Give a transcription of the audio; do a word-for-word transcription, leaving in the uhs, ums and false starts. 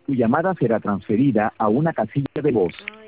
Tu llamada será transferida a una casilla de voz.